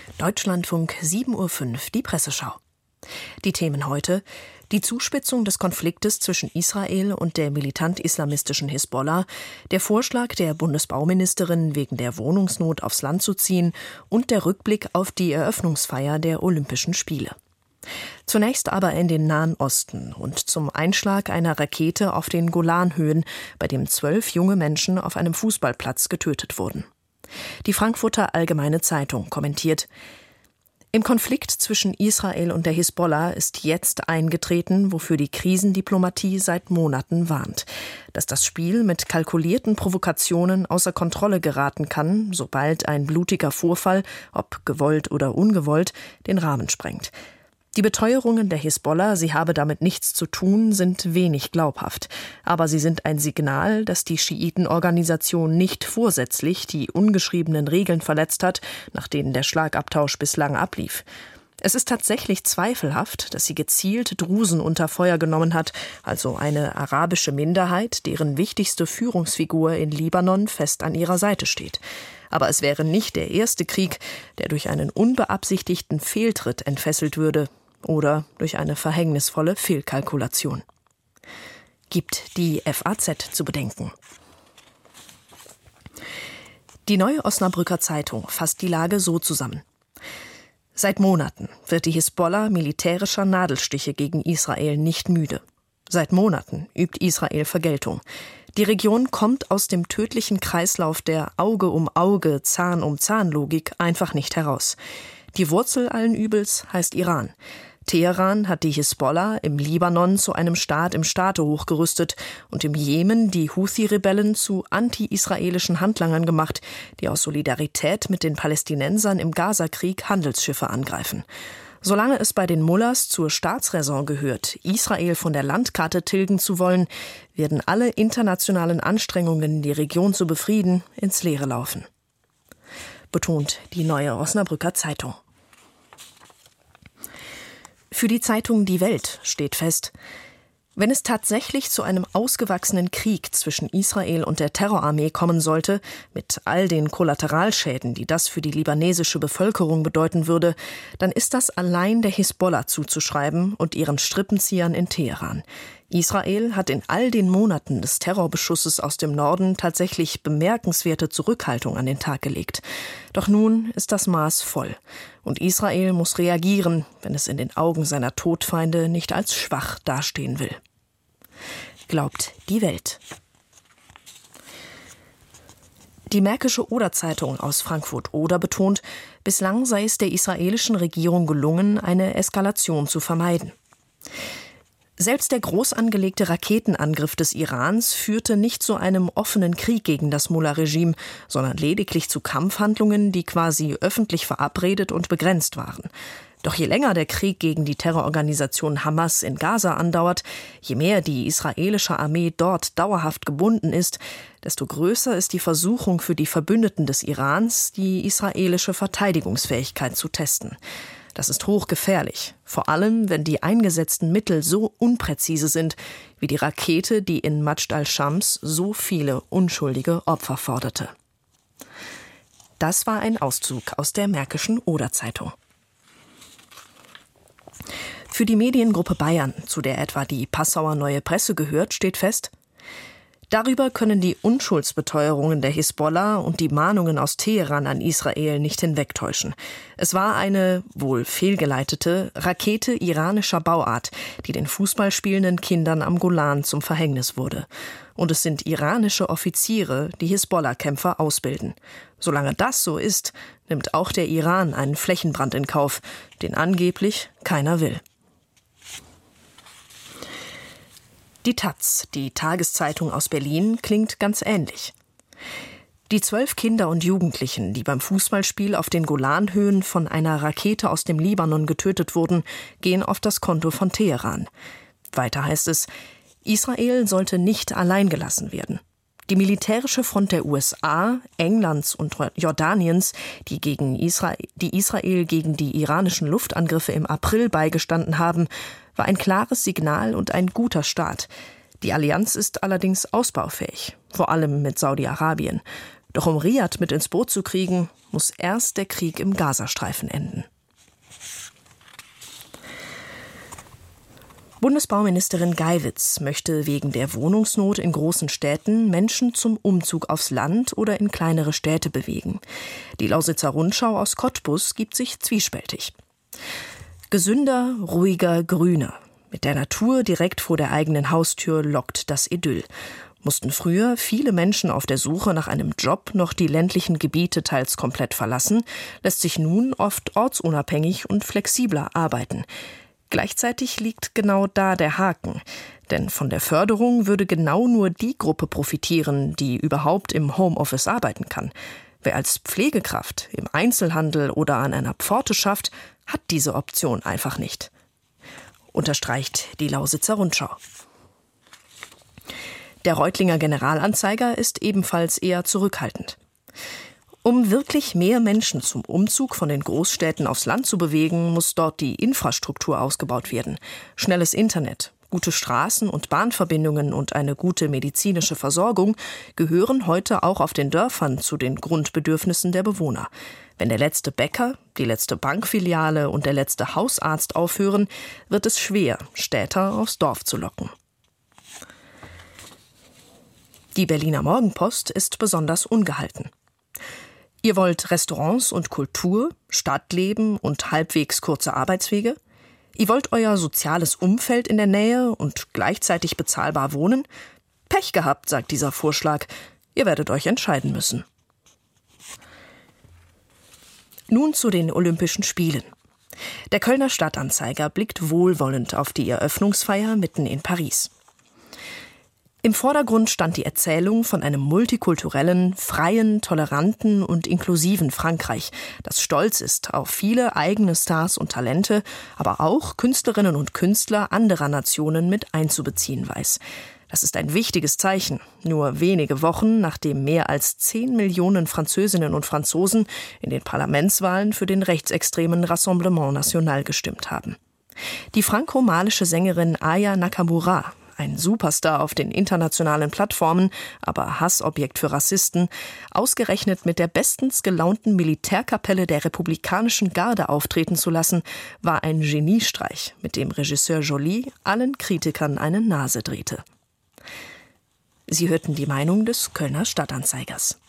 Deutschlandfunk 7.05 Uhr, die Presseschau. Die Themen heute: die Zuspitzung des Konfliktes zwischen Israel und der militant-islamistischen Hisbollah, der Vorschlag der Bundesbauministerin, wegen der Wohnungsnot aufs Land zu ziehen, und der Rückblick auf die Eröffnungsfeier der Olympischen Spiele. Zunächst aber in den Nahen Osten und zum Einschlag einer Rakete auf den Golanhöhen, bei dem 12 junge Menschen auf einem Fußballplatz getötet wurden. Die Frankfurter Allgemeine Zeitung kommentiert: Im Konflikt zwischen Israel und der Hisbollah ist jetzt eingetreten, wofür die Krisendiplomatie seit Monaten warnt: dass das Spiel mit kalkulierten Provokationen außer Kontrolle geraten kann, sobald ein blutiger Vorfall, ob gewollt oder ungewollt, den Rahmen sprengt. Die Beteuerungen der Hisbollah, sie habe damit nichts zu tun, sind wenig glaubhaft. Aber sie sind ein Signal, dass die Schiitenorganisation nicht vorsätzlich die ungeschriebenen Regeln verletzt hat, nach denen der Schlagabtausch bislang ablief. Es ist tatsächlich zweifelhaft, dass sie gezielt Drusen unter Feuer genommen hat, also eine arabische Minderheit, deren wichtigste Führungsfigur in Libanon fest an ihrer Seite steht. Aber es wäre nicht der erste Krieg, der durch einen unbeabsichtigten Fehltritt entfesselt würde oder durch eine verhängnisvolle Fehlkalkulation. Gibt die FAZ zu bedenken. Die Neue Osnabrücker Zeitung fasst die Lage so zusammen: Seit Monaten wird die Hisbollah militärischer Nadelstiche gegen Israel nicht müde. Seit Monaten übt Israel Vergeltung. Die Region kommt aus dem tödlichen Kreislauf der Auge um Auge, Zahn um Zahn Logik einfach nicht heraus. Die Wurzel allen Übels heißt Iran. Teheran hat die Hisbollah im Libanon zu einem Staat im Staate hochgerüstet und im Jemen die Houthi-Rebellen zu anti-israelischen Handlangern gemacht, die aus Solidarität mit den Palästinensern im Gazakrieg Handelsschiffe angreifen. Solange es bei den Mullahs zur Staatsräson gehört, Israel von der Landkarte tilgen zu wollen, werden alle internationalen Anstrengungen, die Region zu befrieden, ins Leere laufen. Betont die Neue Osnabrücker Zeitung. Für die Zeitung Die Welt steht fest: Wenn es tatsächlich zu einem ausgewachsenen Krieg zwischen Israel und der Terrorarmee kommen sollte, mit all den Kollateralschäden, die das für die libanesische Bevölkerung bedeuten würde, dann ist das allein der Hisbollah zuzuschreiben und ihren Strippenziehern in Teheran. Israel hat in all den Monaten des Terrorbeschusses aus dem Norden tatsächlich bemerkenswerte Zurückhaltung an den Tag gelegt. Doch nun ist das Maß voll. Und Israel muss reagieren, wenn es in den Augen seiner Todfeinde nicht als schwach dastehen will. Glaubt die Welt. Die Märkische Oder-Zeitung aus Frankfurt-Oder betont, bislang sei es der israelischen Regierung gelungen, eine Eskalation zu vermeiden. Selbst der groß angelegte Raketenangriff des Irans führte nicht zu einem offenen Krieg gegen das Mullah-Regime, sondern lediglich zu Kampfhandlungen, die quasi öffentlich verabredet und begrenzt waren. Doch je länger der Krieg gegen die Terrororganisation Hamas in Gaza andauert, je mehr die israelische Armee dort dauerhaft gebunden ist, desto größer ist die Versuchung für die Verbündeten des Irans, die israelische Verteidigungsfähigkeit zu testen. Das ist hochgefährlich, vor allem wenn die eingesetzten Mittel so unpräzise sind, wie die Rakete, die in Majd al-Shams so viele unschuldige Opfer forderte. Das war ein Auszug aus der Märkischen Oder-Zeitung. Für die Mediengruppe Bayern, zu der etwa die Passauer Neue Presse gehört, steht fest: Darüber können die Unschuldsbeteuerungen der Hisbollah und die Mahnungen aus Teheran an Israel nicht hinwegtäuschen. Es war eine, wohl fehlgeleitete, Rakete iranischer Bauart, die den fußballspielenden Kindern am Golan zum Verhängnis wurde. Und es sind iranische Offiziere, die Hisbollah-Kämpfer ausbilden. Solange das so ist, nimmt auch der Iran einen Flächenbrand in Kauf, den angeblich keiner will. Die taz, die Tageszeitung aus Berlin, klingt ganz ähnlich. Die 12 Kinder und Jugendlichen, die beim Fußballspiel auf den Golanhöhen von einer Rakete aus dem Libanon getötet wurden, gehen auf das Konto von Teheran. Weiter heißt es: Israel sollte nicht allein gelassen werden. Die militärische Front der USA, Englands und Jordaniens, die Israel gegen die iranischen Luftangriffe im April beigestanden haben, war ein klares Signal und ein guter Start. Die Allianz ist allerdings ausbaufähig, vor allem mit Saudi-Arabien. Doch um Riad mit ins Boot zu kriegen, muss erst der Krieg im Gazastreifen enden. Bundesbauministerin Geiwitz möchte wegen der Wohnungsnot in großen Städten Menschen zum Umzug aufs Land oder in kleinere Städte bewegen. Die Lausitzer Rundschau aus Cottbus gibt sich zwiespältig. Gesünder, ruhiger, grüner. Mit der Natur direkt vor der eigenen Haustür lockt das Idyll. Mussten früher viele Menschen auf der Suche nach einem Job noch die ländlichen Gebiete teils komplett verlassen, lässt sich nun oft ortsunabhängig und flexibler arbeiten. Gleichzeitig liegt genau da der Haken. Denn von der Förderung würde genau nur die Gruppe profitieren, die überhaupt im Homeoffice arbeiten kann. Wer als Pflegekraft, im Einzelhandel oder an einer Pforte schafft, hat diese Option einfach nicht. Unterstreicht die Lausitzer Rundschau. Der Reutlinger Generalanzeiger ist ebenfalls eher zurückhaltend. Um wirklich mehr Menschen zum Umzug von den Großstädten aufs Land zu bewegen, muss dort die Infrastruktur ausgebaut werden. Schnelles Internet, gute Straßen- und Bahnverbindungen und eine gute medizinische Versorgung gehören heute auch auf den Dörfern zu den Grundbedürfnissen der Bewohner. Wenn der letzte Bäcker, die letzte Bankfiliale und der letzte Hausarzt aufhören, wird es schwer, Städter aufs Dorf zu locken. Die Berliner Morgenpost ist besonders ungehalten. Ihr wollt Restaurants und Kultur, Stadtleben und halbwegs kurze Arbeitswege? Ihr wollt euer soziales Umfeld in der Nähe und gleichzeitig bezahlbar wohnen? Pech gehabt, sagt dieser Vorschlag. Ihr werdet euch entscheiden müssen. Nun zu den Olympischen Spielen. Der Kölner Stadtanzeiger blickt wohlwollend auf die Eröffnungsfeier mitten in Paris. Im Vordergrund stand die Erzählung von einem multikulturellen, freien, toleranten und inklusiven Frankreich, das stolz ist auf viele eigene Stars und Talente, aber auch Künstlerinnen und Künstler anderer Nationen mit einzubeziehen weiß. Das ist ein wichtiges Zeichen, nur wenige Wochen nachdem mehr als 10 Millionen Französinnen und Franzosen in den Parlamentswahlen für den rechtsextremen Rassemblement National gestimmt haben. Die franco-malische Sängerin Aya Nakamura, ein Superstar auf den internationalen Plattformen, aber Hassobjekt für Rassisten, ausgerechnet mit der bestens gelaunten Militärkapelle der Republikanischen Garde auftreten zu lassen, war ein Geniestreich, mit dem Regisseur Joly allen Kritikern eine Nase drehte. Sie hörten die Meinung des Kölner Stadtanzeigers.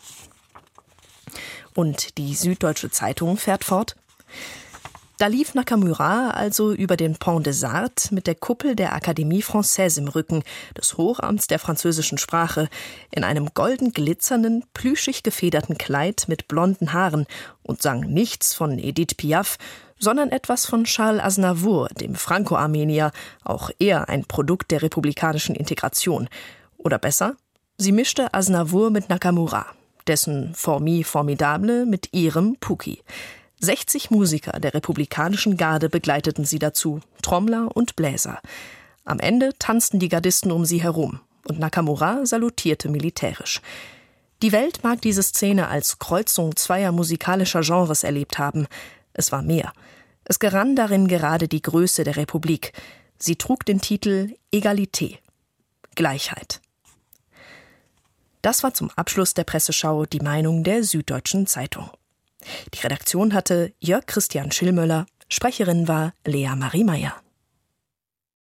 Und die Süddeutsche Zeitung fährt fort: Da lief Nakamura also über den Pont des Arts mit der Kuppel der Académie Française im Rücken, des Hochamts der französischen Sprache, in einem golden glitzernden, plüschig gefederten Kleid mit blonden Haaren und sang nichts von Edith Piaf, sondern etwas von Charles Aznavour, dem Franco-Armenier, auch er ein Produkt der republikanischen Integration. Oder besser, sie mischte Aznavour mit Nakamura, dessen Fourmi Formidable mit ihrem Puki. 60 Musiker der Republikanischen Garde begleiteten sie dazu, Trommler und Bläser. Am Ende tanzten die Gardisten um sie herum und Nakamura salutierte militärisch. Die Welt mag diese Szene als Kreuzung zweier musikalischer Genres erlebt haben. Es war mehr. Es gerann darin gerade die Größe der Republik. Sie trug den Titel Egalité, Gleichheit. Das war zum Abschluss der Presseschau die Meinung der Süddeutschen Zeitung. Die Redaktion hatte Jörg Christian Schillmöller, Sprecherin war Lea Marie Meyer.